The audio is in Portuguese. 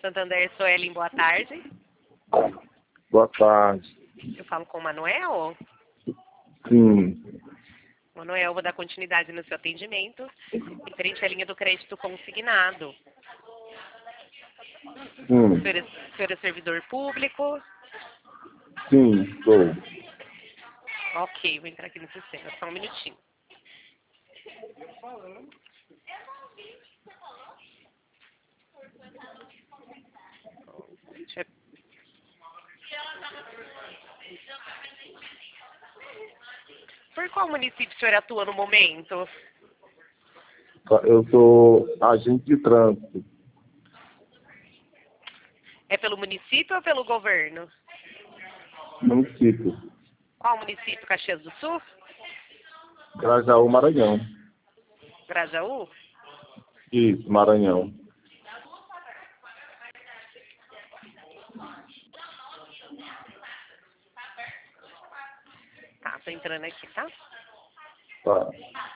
Santander, Suelen, boa tarde. Boa tarde. Eu falo com o Manuel. Sim. Manuel, vou dar continuidade no seu atendimento em frente à linha do crédito consignado. Sim. O senhor é servidor público? Sim, sou. Ok, vou entrar aqui no sistema, só um minutinho. Deixa eu... Por qual município o senhor atua no momento? Eu sou agente de trânsito. É pelo município ou pelo governo? Município. Qual município? Caxias do Sul? Grajaú, Maranhão. Grajaú? Isso, Maranhão. Tá, tô entrando aqui, tá? Tá.